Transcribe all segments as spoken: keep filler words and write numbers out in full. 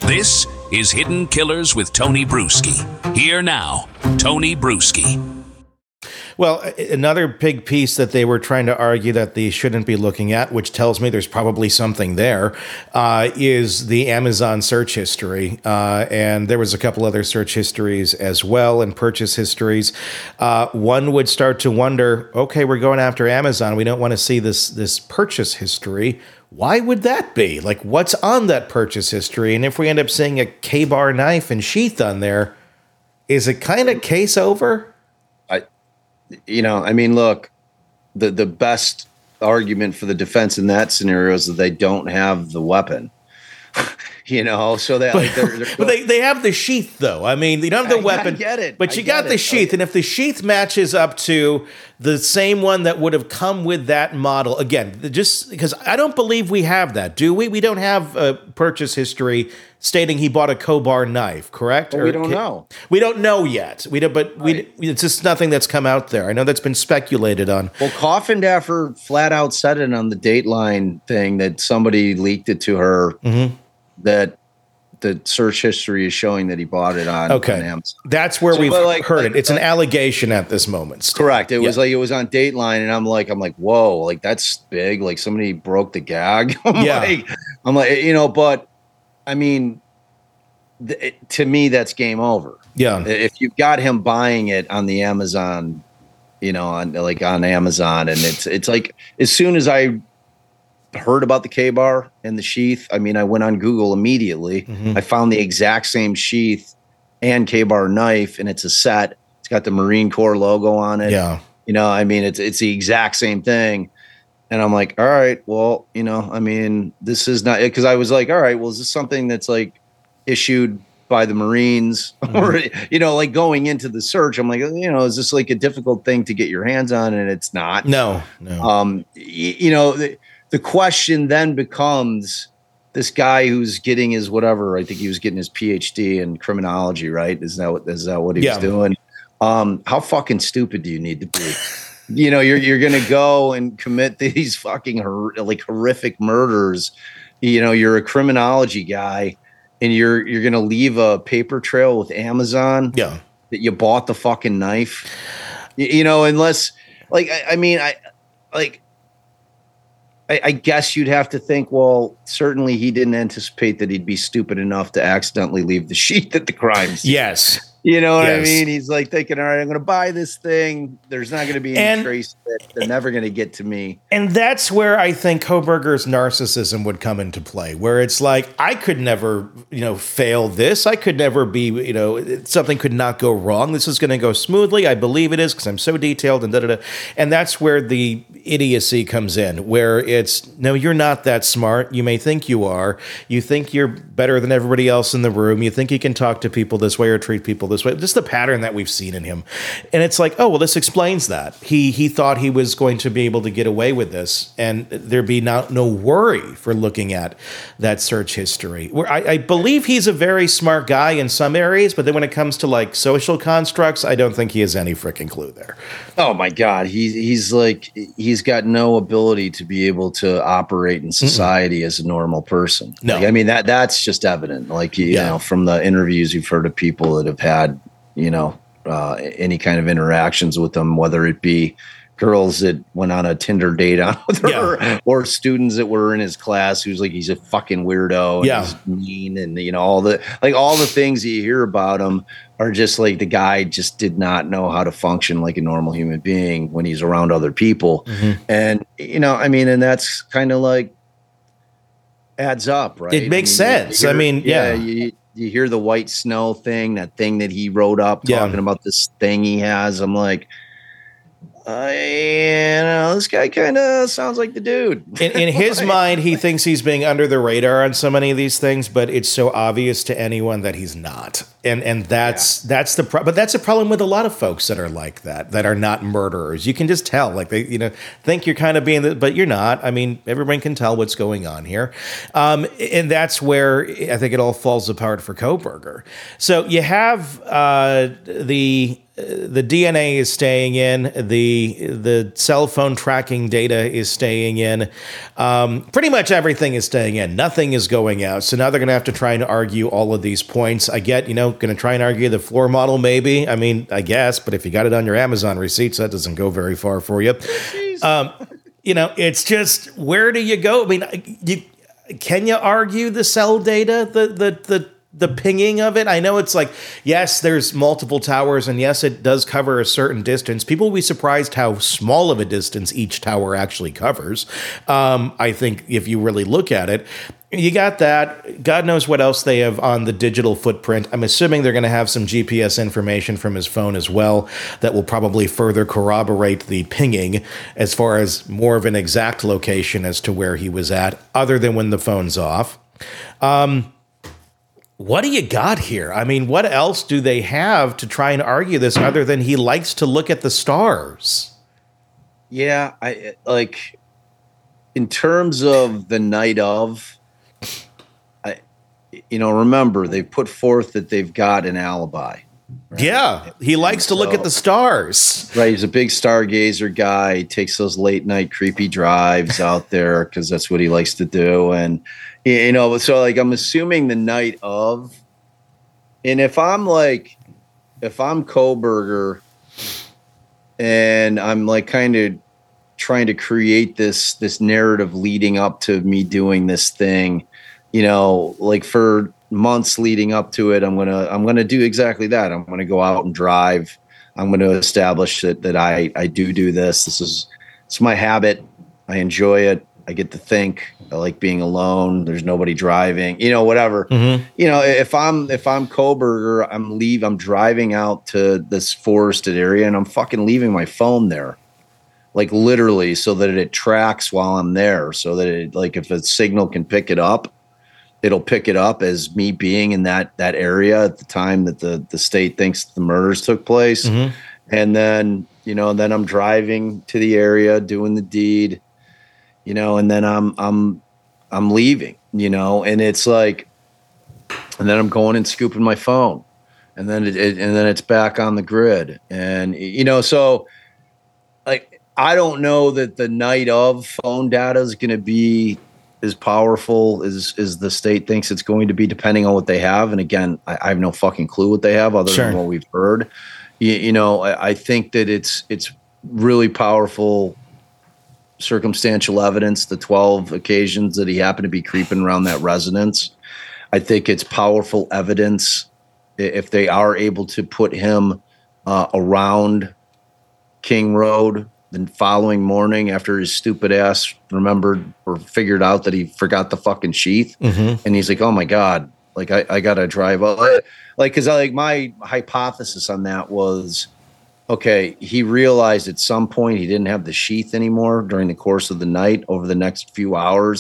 This is Hidden Killers with Tony Bruschi. Here now, Tony Bruschi. Well, another big piece that they were trying to argue that they shouldn't be looking at, which tells me there's probably something there, uh, is the Amazon search history. Uh, and there was a couple other search histories as well and purchase histories. Uh, one would start to wonder, okay, we're going after Amazon. We don't want to see this, this purchase history. Why would that be? Like, what's on that purchase history? And if we end up seeing a K-bar knife and sheath on there, is it kind of case over? You know, I mean, look, the, the best argument for the defense in that scenario is that they don't have the weapon. You know, so that like, they're, they're but they, they have the sheath, though. I mean, you don't have the I, weapon, I get it, but you I got get the it. sheath, and if the sheath matches up to the same one that would have come with that model, again, just because I don't believe we have that, do we? We don't have a purchase history stating he bought a Kobar knife, correct? Well, we don't know. We don't know yet. We don't, but right. we it's just nothing that's come out there. I know that's been speculated on. Well, Coffindaffer flat out said it on the Dateline thing that somebody leaked it to her. Mm-hmm. That the search history is showing that he bought it on, okay. on Amazon. That's where so, we've like, heard like, it. It's like, an allegation at this moment. Correct. It yeah. was like it was on Dateline, and I'm like, I'm like, whoa, like that's big. Like somebody broke the gag. I'm yeah. like, I'm like, you know, but I mean, th- it, to me, that's game over. Yeah. If you've got him buying it on the Amazon, you know, on like on Amazon, and it's it's like as soon as I heard about the K-bar and the sheath, I mean, I went on Google immediately. Mm-hmm. I found the exact same sheath and K-bar knife, and it's a set. It's got the Marine Corps logo on it. Yeah. You know, I mean, it's it's the exact same thing. And I'm like, all right, well, you know, I mean, this is not, because I was like, all right, well, is this something that's like issued by the Marines? Mm-hmm. Or, you know, like going into the search, I'm like, you know, is this like a difficult thing to get your hands on? And it's not. No, no. Um, y- you know, the, The question then becomes this guy who's getting his whatever. I think he was getting his P H D in criminology, right? Is that what, is that what he yeah. was doing? Um, how fucking stupid do you need to be? You know, you're you're gonna go and commit these fucking hor- like horrific murders. You know, you're a criminology guy, and you're you're gonna leave a paper trail with Amazon. Yeah, that you bought the fucking knife. You, you know, unless like I, I mean I like. I, I guess you'd have to think, well, certainly he didn't anticipate that he'd be stupid enough to accidentally leave the sheath at the crime scene. Yes. You know what yes. I mean? He's like thinking, all right, I'm going to buy this thing. There's not going to be any and, trace of it. They're never going to get to me. And that's where I think Kohberger's narcissism would come into play, where it's like, I could never, you know, fail this. I could never be, you know, something could not go wrong. This is going to go smoothly. I believe it is because I'm so detailed and da da da. And that's where the idiocy comes in, where it's, no, you're not that smart. You may think you are. You think you're better than everybody else in the room. You think you can talk to people this way or treat people this way. Just the pattern that we've seen in him. And it's like, oh, well, this explains that. He he thought he was going to be able to get away with this, and there'd be no, no worry for looking at that search history. Where I, I believe he's a very smart guy in some areas, but then when it comes to like social constructs, I don't think he has any freaking clue there. Oh my God. He's, he's like, he's got no ability to be able to operate in society Mm-mm. as a normal person. No. Like, I mean, that that's just evident. Like, you yeah. know, from the interviews you've heard of people that have had, you know, uh, any kind of interactions with them, whether it be girls that went on a Tinder date on with her yeah. or students that were in his class who's like, he's a fucking weirdo and yeah. he's mean. And, you know, all the, like all the things that you hear about him are just like the guy just did not know how to function like a normal human being when he's around other people. Mm-hmm. And, you know, I mean, and that's kind of like adds up, right? It makes I mean, sense. Hear, I mean, yeah. yeah you, you hear the white snow thing, that thing that he wrote up talking yeah. about this thing he has. I'm like, uh, you know, this guy kind of sounds like the dude. In, in his mind, he thinks he's being under the radar on so many of these things, but it's so obvious to anyone that he's not. And and that's yeah. that's the pro- but that's a problem with a lot of folks that are like that, that are not murderers. You can just tell, like they you know think you're kind of being, the, but you're not. I mean, everyone can tell what's going on here, um, and that's where I think it all falls apart for Kohberger. So you have uh, the. the D N A is staying in, the the cell phone tracking data is staying in, um, pretty much everything is staying in. Nothing is going out. So now they're going to have to try and argue all of these points. I get, you know, going to try and argue the floor model, maybe. I mean, I guess, but if you got it on your Amazon receipts, that doesn't go very far for you. Um, you know, it's just, where do you go? I mean, you, can you argue the cell data, the the the the pinging of it? I know it's like, yes, there's multiple towers, and yes, it does cover a certain distance. People will be surprised how small of a distance each tower actually covers. Um, I think if you really look at it, you got that. God knows what else they have on the digital footprint. I'm assuming they're going to have some G P S information from his phone as well that will probably further corroborate the pinging as far as more of an exact location as to where he was at, other than when the phone's off. Um, What do you got here? I mean, what else do they have to try and argue this other than he likes to look at the stars? Yeah, I like in terms of the night of, I, you know, remember they've put forth that they've got an alibi. Right? Yeah, he likes and to look so, at the stars. Right, he's a big stargazer guy. He takes those late night creepy drives out there because that's what he likes to do. And you know, so like I'm assuming the night of, and if I'm like, if I'm Kohberger and I'm like kind of trying to create this this narrative leading up to me doing this thing, you know, like for months leading up to it, I'm gonna I'm gonna do exactly that. I'm gonna go out and drive. I'm gonna establish that that I I do do this. This is it's my habit. I enjoy it. I get to think. I like being alone. There's nobody driving, you know, whatever. Mm-hmm. You know, if I'm if I'm Kohberger, I'm leave. I'm driving out to this forested area, and I'm fucking leaving my phone there, like literally, so that it tracks while I'm there, so that it like if a signal can pick it up, it'll pick it up as me being in that that area at the time that the the state thinks the murders took place, mm-hmm. and then you know, then I'm driving to the area doing the deed. You know, and then I'm I'm I'm leaving, you know, and it's like, and then I'm going and scooping my phone, and then it, it and then it's back on the grid, and you know, so like I don't know that the night of phone data is going to be as powerful as as the state thinks it's going to be, depending on what they have. And again, I, I have no fucking clue what they have other sure. than what we've heard. You, you know, I, I think that it's it's really powerful. Circumstantial evidence, the twelve occasions that he happened to be creeping around that residence. I think it's powerful evidence if they are able to put him uh, around King Road the following morning after his stupid ass remembered or figured out that he forgot the fucking sheath. Mm-hmm. And he's like, oh my God, like I, I got to drive up. Like, cause I like my hypothesis on that was, okay, he realized at some point he didn't have the sheath anymore during the course of the night over the next few hours.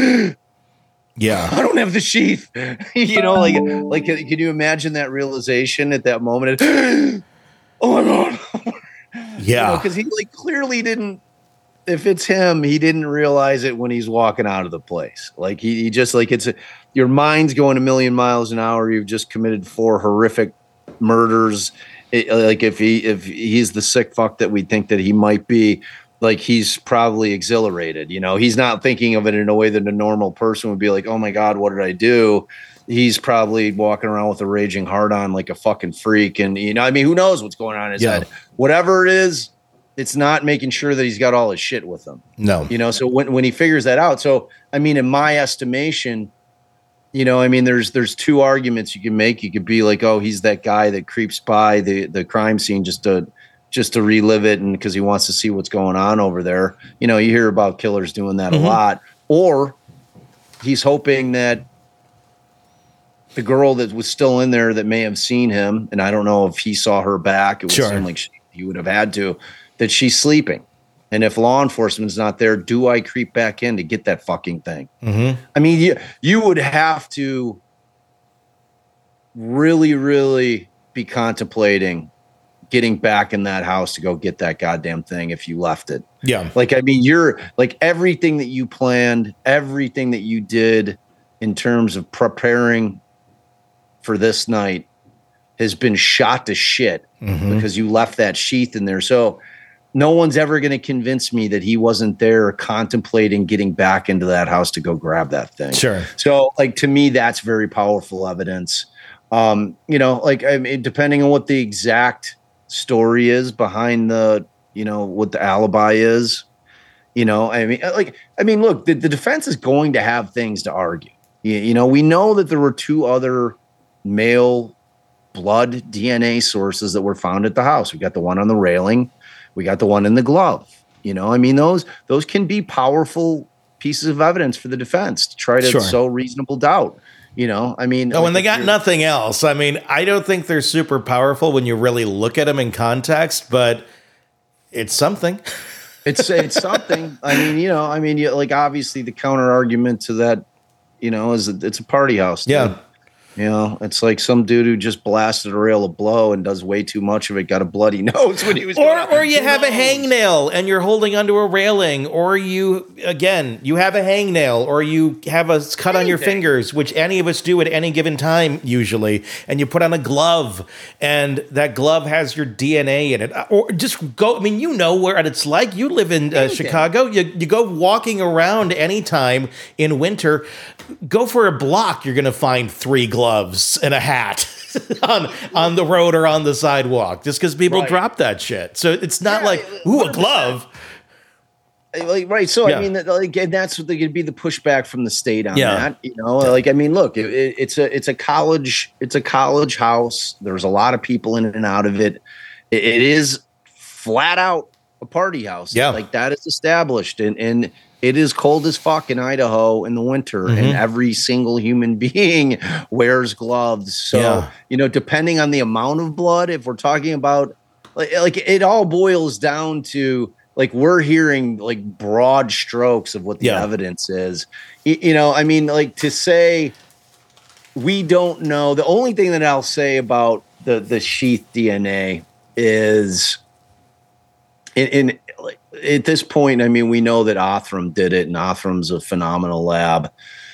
Yeah. I don't have the sheath. You know, like, like, can you imagine that realization at that moment? Oh my God. Yeah. Because you know, he like clearly didn't, if it's him, he didn't realize it when he's walking out of the place. Like he, he just like, it's a, your mind's going a million miles an hour. You've just committed four horrific murders. It, like if he if he's the sick fuck that we think that he might be, like he's probably exhilarated. You know, he's not thinking of it in a way that a normal person would be like, oh my God, what did I do? He's probably walking around with a raging heart on like a fucking freak. And, you know, I mean, who knows what's going on in his yeah. head? Whatever it is, it's not making sure that he's got all his shit with him. No. You know, so when, when he figures that out. So, I mean, in my estimation, you know, I mean, there's there's two arguments you can make. You could be like, oh, he's that guy that creeps by the, the crime scene just to just to relive it and because he wants to see what's going on over there. You know, you hear about killers doing that mm-hmm. a lot. Or he's hoping that the girl that was still in there that may have seen him, and I don't know if he saw her back. It would sure. seem like she, he would have had to, that she's sleeping. And if law enforcement's not there, do I creep back in to get that fucking thing? Mm-hmm. I mean, you, you would have to really, really be contemplating getting back in that house to go get that goddamn thing if you left it. Yeah. Like, I mean, you're like everything that you planned, everything that you did in terms of preparing for this night has been shot to shit Mhm. because you left that sheath in there. So no one's ever going to convince me that he wasn't there contemplating getting back into that house to go grab that thing. Sure. So, like, to me, that's very powerful evidence. Um, you know, like, I mean, depending on what the exact story is behind the, you know, what the alibi is, you know, I mean, like, I mean, look, the, the defense is going to have things to argue. You, you know, we know that there were two other male blood D N A sources that were found at the house. We got the one on the railing. We got the one in the glove. You know, I mean, those those can be powerful pieces of evidence for the defense to try to Sure. sow reasonable doubt. You know, I mean, No, when like, they got nothing else, I mean, I don't think they're super powerful when you really look at them in context, but it's something. it's it's something. I mean, you know, I mean, you, like, obviously the counter argument to that, you know, is that it's a party house. Dude. Yeah. You know, it's like some dude who just blasted a rail of blow and does way too much of it, got a bloody nose when he was. Or, going or you Who have a knows? hangnail and you're holding onto a railing, or you, again, you have a hangnail, or you have a cut on your Anything. fingers, which any of us do at any given time, usually, and you put on a glove, and that glove has your D N A in it. Or just go, I mean, you know what it's like. You live in uh, Anything. Chicago. You, you go walking around anytime in winter, go for a block, you're going to find three gloves and a hat on on the road or on the sidewalk, just because people Right. drop that shit. So it's not Yeah, like, ooh, a glove. Like, right. So, Yeah. I mean, that, like, and that's what they could be the pushback from the state on Yeah. that. You know, like, I mean, look, it, it, it's a it's a college it's a college house. There's a lot of people in and out of it. It, it is flat out a party house. Yeah. Like, that is established, and and it is cold as fuck in Idaho in the winter, Mhm. and every single human being wears gloves. So, Yeah. you know, depending on the amount of blood, if we're talking about, like, like it all boils down to, like, we're hearing like broad strokes of what the Yeah. evidence is. Y- You know, I mean, like, to say we don't know. The only thing that I'll say about the the sheath D N A is in, in like, at this point, I mean, we know that Othram did it, and Othram's a phenomenal lab.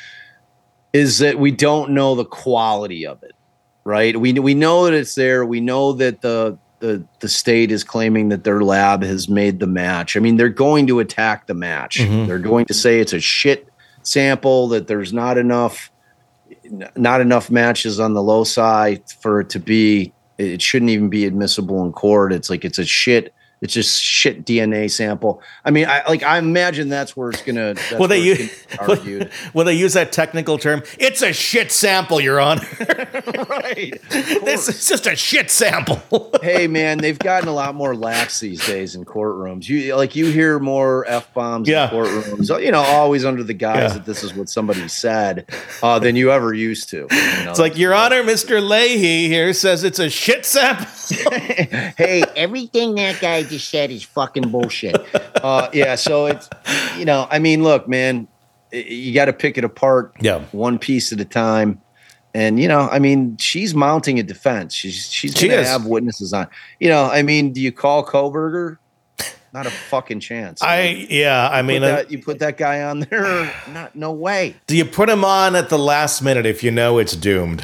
Is that we don't know the quality of it, right? We we know that it's there. We know that the the the state is claiming that their lab has made the match. I mean, they're going to attack the match. Mhm. They're going to say it's a shit sample, that there's not enough not enough matches on the loci for it to be, it shouldn't even be admissible in court. It's like, it's a shit, it's just shit D N A sample. I mean, I like, I imagine that's where it's gonna, that's Well, they where it's use, gonna be argued. well, they use that technical term. It's a shit sample, Your Honor. Right. This is just a shit sample. Hey man, they've gotten a lot more lax these days in courtrooms. You like, you hear more F bombs Yeah. in courtrooms, you know, always under the guise Yeah. that this is what somebody said, uh, than you ever used to. You know? It's like, Your Honor, Mister Leahy here says it's a shit sample. Hey, everything that guy just said is fucking bullshit. Uh, yeah, so it's, you know, I mean, look, man, y- you got to pick it apart, Yeah. one piece at a time. And, you know, I mean, she's mounting a defense. She's she's She going to is. have witnesses on. You know, I mean, do you call Koberger? Not a fucking chance. I, yeah, I Put mean, uh, that, you put that guy on there? Not, no way. do you put him on at the last minute if you know it's doomed?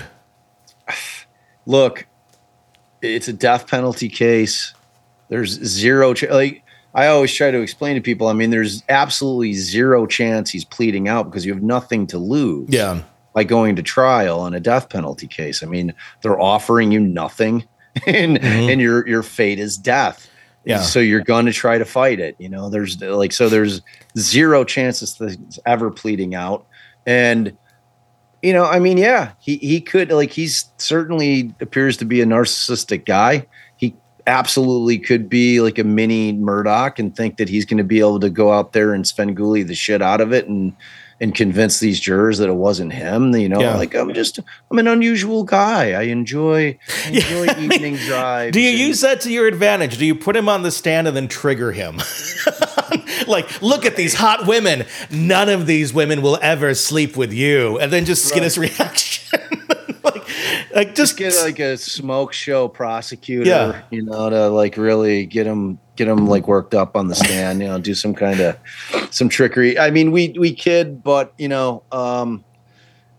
Look, it's a death penalty case. There's zero ch- like I always try to explain to people. I mean, there's absolutely zero chance he's pleading out because you have nothing to lose. Yeah. By going to trial on a death penalty case. I mean, they're offering you nothing, and Mhm. and your your fate is death. Yeah. So you're going to try to fight it. You know, there's like so there's zero chances to ever pleading out, and you know, I mean, yeah, he he could like he's certainly appears to be a narcissistic guy. He absolutely could be like a mini Murdoch and think that he's going to be able to go out there and Svengoolie the shit out of it and and convince these jurors that it wasn't him. You know, Yeah. like I'm just I'm an unusual guy. I enjoy I enjoy Yeah, I mean, evening drives. Do you and- use that to your advantage? Do you put him on the stand and then trigger him? Like, look at these hot women. None of these women will ever sleep with you. And then just get Right. his reaction. like, like just get like a smoke show prosecutor, Yeah. you know, to like really get him get him like worked up on the stand, you know, do some kind of some trickery. I mean, we we kid, but you know, um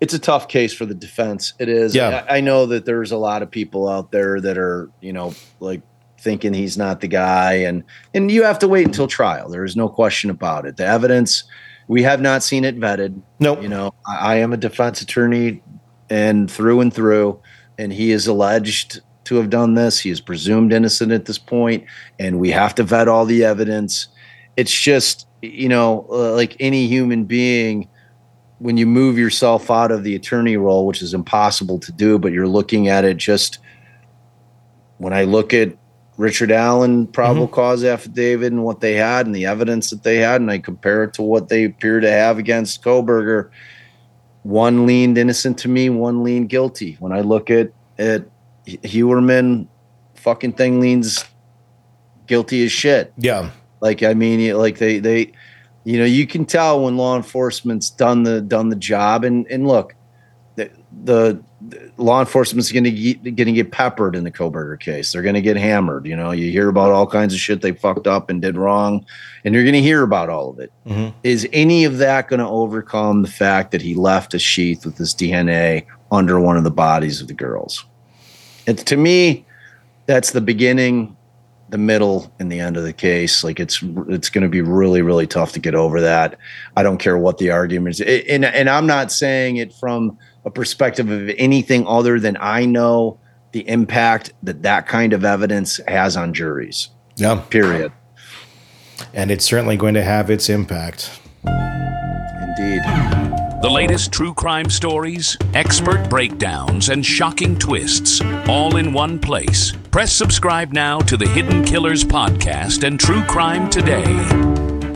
it's a tough case for the defense. It is. Yeah. I, I know that there's a lot of people out there that are, you know, like thinking he's not the guy, and and you have to wait until trial. There is no question about it. The evidence, we have not seen it vetted. Nope. You know, I, I am a defense attorney and through and through, and he is alleged to have done this. He is presumed innocent at this point, and we have to vet all the evidence. It's just, you know, uh, like any human being, when you move yourself out of the attorney role, which is impossible to do, but you're looking at it just when I look at Richard Allen probable mm-hmm. cause affidavit and what they had and the evidence that they had, and I compare it to what they appear to have against Kohberger, one leaned innocent to me, one leaned guilty. When I look at at Heuermann, fucking thing leans guilty as shit. Yeah. Like, I mean, like they, they, you know, you can tell when law enforcement's done the, done the job. And, and look, the, the, the law enforcement's going to get, going to get peppered in the Kohberger case. They're going to get hammered. You know, you hear about all kinds of shit they fucked up and did wrong, and you're going to hear about all of it. Mm-hmm. Is any of that going to overcome the fact that he left a sheath with his D N A under one of the bodies of the girls? It's, to me, that's the beginning, the middle, and the end of the case. Like, it's it's going to be really, really tough to get over that. I don't care what the argument is. And, and I'm not saying it from a perspective of anything other than I know the impact that that kind of evidence has on juries. Yeah. Period. And it's certainly going to have its impact. Indeed. The latest true crime stories, expert breakdowns, and shocking twists, all in one place. Press subscribe now to the Hidden Killers podcast and True Crime Today.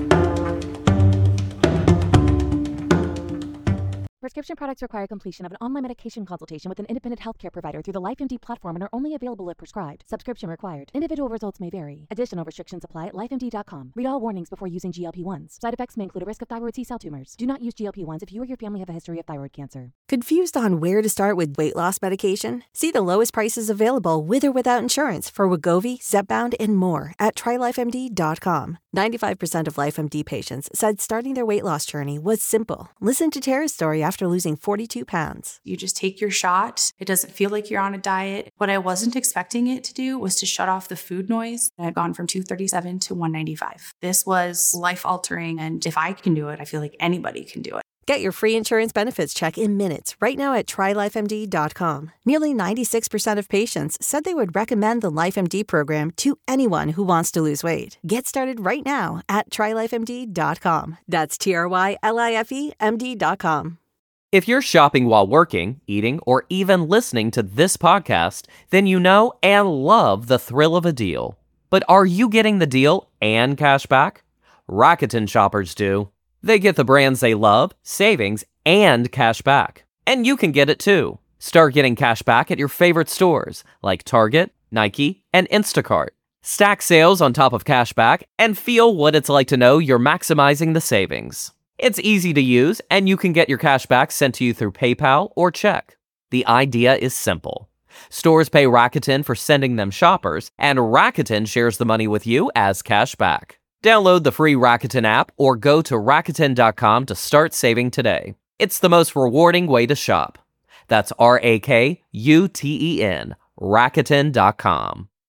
Prescription products require completion of an online medication consultation with an independent healthcare provider through the LifeMD platform and are only available if prescribed. Subscription required. Individual results may vary. Additional restrictions apply at life M D dot com. Read all warnings before using G L P one s. Side effects may include a risk of thyroid C-cell tumors. Do not use G L P one s if you or your family have a history of thyroid cancer. Confused on where to start with weight loss medication? See the lowest prices available with or without insurance for Wegovy, Zepbound, and more at try life M D dot com. ninety-five percent of LifeMD patients said starting their weight loss journey was simple. Listen to Tara's story after losing forty-two pounds. You just take your shot. It doesn't feel like you're on a diet. What I wasn't expecting it to do was to shut off the food noise. I'd gone from two thirty-seven to one ninety-five. This was life-altering, and if I can do it, I feel like anybody can do it. Get your free insurance benefits check in minutes right now at try life M D dot com. Nearly ninety-six percent of patients said they would recommend the LifeMD program to anyone who wants to lose weight. Get started right now at try life M D dot com. That's T R Y L I F E M D dot com. If you're shopping while working, eating, or even listening to this podcast, then you know and love the thrill of a deal. But are you getting the deal and cash back? Rakuten shoppers do. They get the brands they love, savings, and cash back. And you can get it too. Start getting cash back at your favorite stores like Target, Nike, and Instacart. Stack sales on top of cash back and feel what it's like to know you're maximizing the savings. It's easy to use, and you can get your cash back sent to you through PayPal or check. The idea is simple. Stores pay Rakuten for sending them shoppers, and Rakuten shares the money with you as cash back. Download the free Rakuten app or go to Rakuten dot com to start saving today. It's the most rewarding way to shop. That's R A K U T E N, Rakuten dot com.